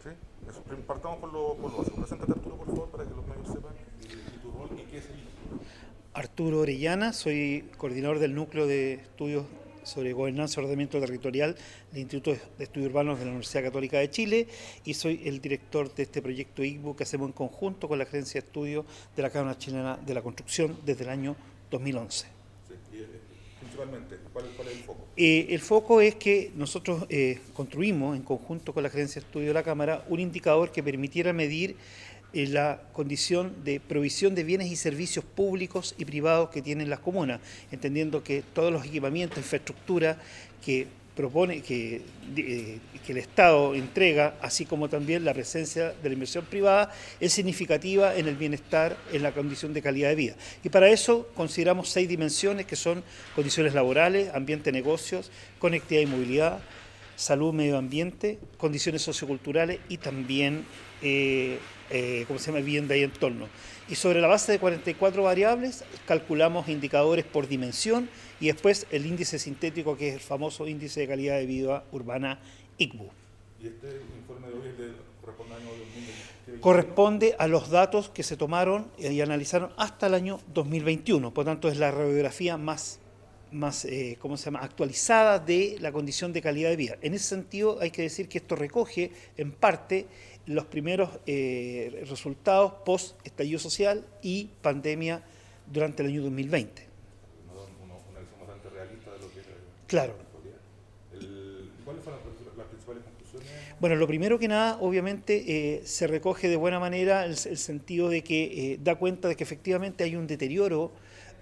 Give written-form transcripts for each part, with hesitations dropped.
Sí, eso, partamos por lo básico. Preséntate, Arturo, por favor, para que los medios sepan y tu rol y qué es el instituto. Arturo Orellana, soy coordinador del núcleo de estudios sobre gobernanza y ordenamiento territorial del Instituto de Estudios Urbanos de la Universidad Católica de Chile y soy el director de este proyecto ICBU que hacemos en conjunto con la Gerencia de Estudios de la Cámara Chilena de la Construcción desde el año 2011. Sí, y, principalmente, ¿cuál es el foco? El foco es que nosotros construimos en conjunto con la Gerencia de Estudios de la Cámara un indicador que permitiera medir la condición de provisión de bienes y servicios públicos y privados que tienen las comunas, entendiendo que todos los equipamientos, infraestructura que propone que el Estado entrega, así como también la presencia de la inversión privada, es significativa en el bienestar, en la condición de calidad de vida. Y para eso consideramos 6 dimensiones que son condiciones laborales, ambiente, negocios, conectividad y movilidad, salud, medio ambiente, condiciones socioculturales y también ¿cómo se llama? Vivienda y entorno. Y sobre la base de 44 variables calculamos indicadores por dimensión y después el índice sintético, que es el famoso índice de calidad de vida urbana ICBU. Y este informe de hoy corresponde al año 2021. Corresponde a los datos que se tomaron y analizaron hasta el año 2021, por tanto es la radiografía más ¿cómo se llama?, actualizada de la condición de calidad de vida. En ese sentido hay que decir que esto recoge en parte los primeros resultados post estallido social y pandemia durante el año 2020. Una visión bastante realista de lo que es Claro. la actualidad. ¿Cuáles fueron las principales conclusiones? Bueno, lo primero que nada, obviamente, se recoge de buena manera el sentido de que da cuenta de que efectivamente hay un deterioro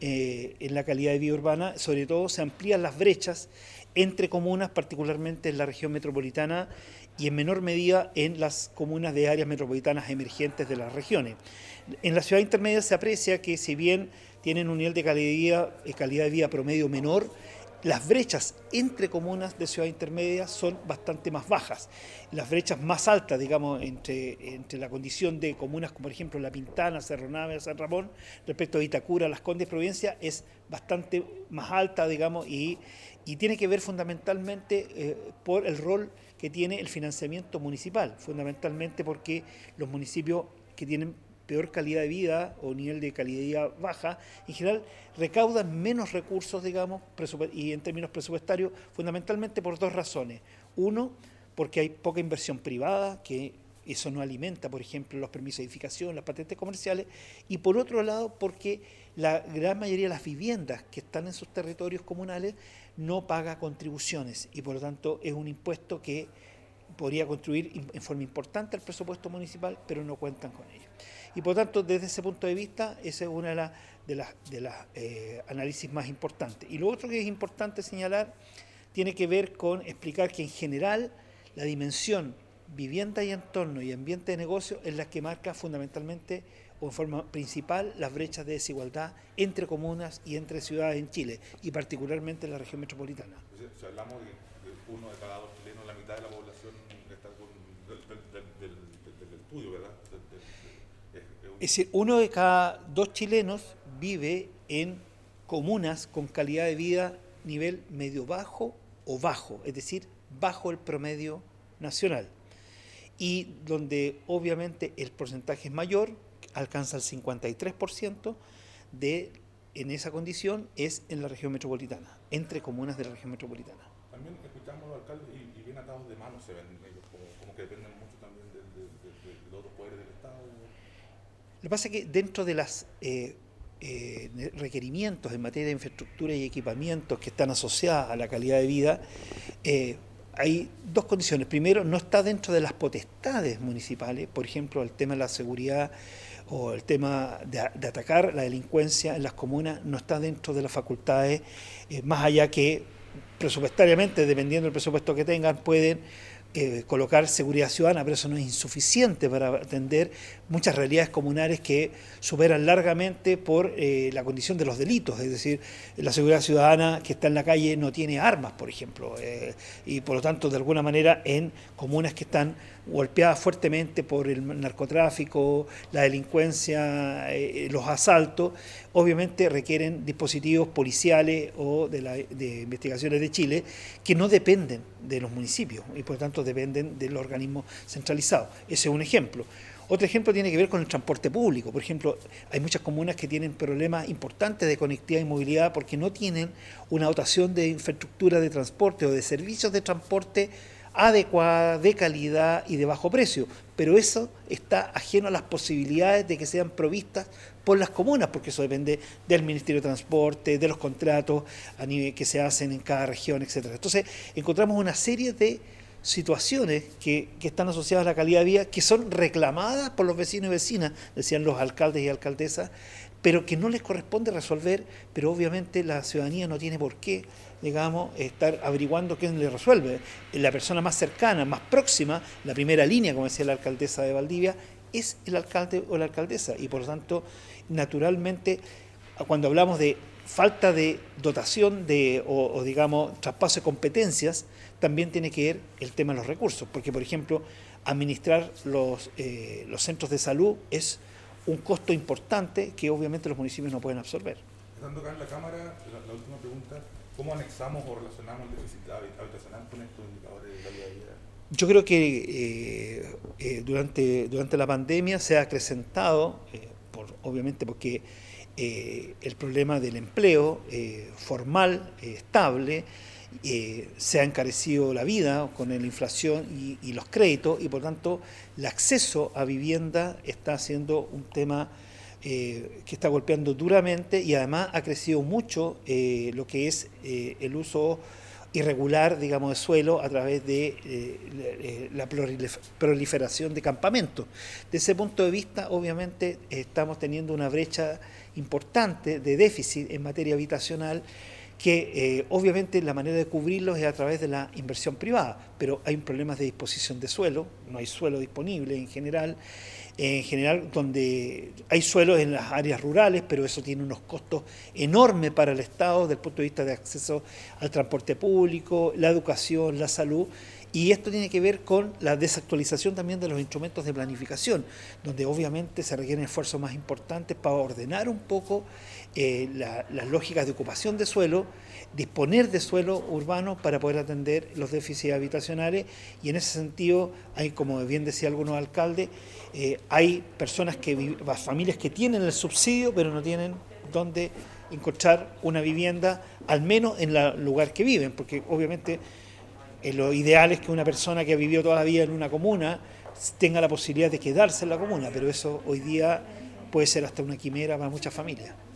en la calidad de vida urbana, sobre todo se amplían las brechas entre comunas, particularmente en la región metropolitana y en menor medida en las comunas de áreas metropolitanas emergentes de las regiones. En la ciudad intermedia se aprecia que si bien tienen un nivel de calidad de vida promedio menor, las brechas entre comunas de ciudad intermedia son bastante más bajas. Las brechas más altas, digamos, entre la condición de comunas como por ejemplo La Pintana, Cerro Navia, San Ramón, respecto a Vitacura, Las Condes, Providencia, es bastante más alta, digamos, y tiene que ver fundamentalmente por el rol que tiene el financiamiento municipal, fundamentalmente porque los municipios que tienen peor calidad de vida o nivel de calidad de vida baja, en general recaudan menos recursos, digamos, y en términos presupuestarios, fundamentalmente por 2 razones. Uno, porque hay poca inversión privada, que eso no alimenta, por ejemplo, los permisos de edificación, las patentes comerciales, y por otro lado, porque la gran mayoría de las viviendas que están en sus territorios comunales no paga contribuciones, y por lo tanto es un impuesto que podría contribuir en forma importante al presupuesto municipal, pero no cuentan con ello. Y por tanto, desde ese punto de vista, esa es una de las análisis más importantes. Y lo otro que es importante señalar tiene que ver con explicar que en general la dimensión vivienda y entorno y ambiente de negocio es la que marca fundamentalmente o en forma principal las brechas de desigualdad entre comunas y entre ciudades en Chile, y particularmente en la región metropolitana. Si hablamos de uno de cada 2 chilenos, la mitad de la población está del estudio, ¿verdad? Es decir, 1 de cada 2 chilenos vive en comunas con calidad de vida nivel medio bajo o bajo, es decir, bajo el promedio nacional. Y donde obviamente el porcentaje es mayor, alcanza el 53% en esa condición, es en la región metropolitana, entre comunas de la región metropolitana. También escuchamos a los alcaldes y bien atados de manos se ven ellos, como que dependen mucho también de otros poderes del Estado. Lo que pasa es que dentro de los requerimientos en materia de infraestructura y equipamientos que están asociados a la calidad de vida, hay 2 condiciones. Primero, no está dentro de las potestades municipales, por ejemplo, el tema de la seguridad o el tema de atacar la delincuencia en las comunas, no está dentro de las facultades, más allá que presupuestariamente, dependiendo del presupuesto que tengan, pueden colocar seguridad ciudadana, pero eso no es insuficiente para atender muchas realidades comunales que superan largamente por la condición de los delitos, es decir, la seguridad ciudadana que está en la calle no tiene armas, por ejemplo, y por lo tanto, de alguna manera, en comunas que están golpeadas fuertemente por el narcotráfico, la delincuencia, los asaltos, obviamente requieren dispositivos policiales o de investigaciones de Chile que no dependen de los municipios y por lo tanto costos dependen del organismo centralizado. Ese es un ejemplo. Otro ejemplo tiene que ver con el transporte público. Por ejemplo, hay muchas comunas que tienen problemas importantes de conectividad y movilidad porque no tienen una dotación de infraestructura de transporte o de servicios de transporte adecuada, de calidad y de bajo precio. Pero eso está ajeno a las posibilidades de que sean provistas por las comunas, porque eso depende del Ministerio de Transporte, de los contratos a nivel que se hacen en cada región, etcétera. Entonces, encontramos una serie de situaciones que están asociadas a la calidad de vida, que son reclamadas por los vecinos y vecinas, decían los alcaldes y alcaldesas, pero que no les corresponde resolver, pero obviamente la ciudadanía no tiene por qué, digamos, estar averiguando quién le resuelve. La persona más cercana, más próxima, la primera línea, como decía la alcaldesa de Valdivia, es el alcalde o la alcaldesa, y por lo tanto, naturalmente, cuando hablamos de falta de dotación o digamos, traspaso de competencias, también tiene que ver el tema de los recursos, porque, por ejemplo, administrar los centros de salud es un costo importante que obviamente los municipios no pueden absorber. Estando acá en la Cámara, la última pregunta, ¿cómo anexamos o relacionamos el déficit habitacional con estos indicadores de calidad de vida? Yo creo que durante la pandemia se ha acrecentado, obviamente porque el problema del empleo formal, estable, se ha encarecido la vida con la inflación y los créditos, y por tanto el acceso a vivienda está siendo un tema que está golpeando duramente, y además ha crecido mucho lo que es el uso irregular, digamos, de suelo a través de la proliferación de campamentos. De ese punto de vista, obviamente, estamos teniendo una brecha importante de déficit en materia habitacional, que obviamente la manera de cubrirlos es a través de la inversión privada, pero hay problemas de disposición de suelo, no hay suelo disponible en general donde hay suelos en las áreas rurales, pero eso tiene unos costos enormes para el Estado desde el punto de vista de acceso al transporte público, la educación, la salud, y esto tiene que ver con la desactualización también de los instrumentos de planificación, donde obviamente se requieren esfuerzos más importantes para ordenar un poco las lógicas de ocupación de suelo, disponer de suelo urbano para poder atender los déficits habitacionales, y en ese sentido hay, como bien decía algunos alcaldes, hay familias que tienen el subsidio pero no tienen dónde encontrar una vivienda, al menos en el lugar que viven, porque obviamente lo ideal es que una persona que ha vivido toda la vida en una comuna tenga la posibilidad de quedarse en la comuna, pero eso hoy día puede ser hasta una quimera para muchas familias.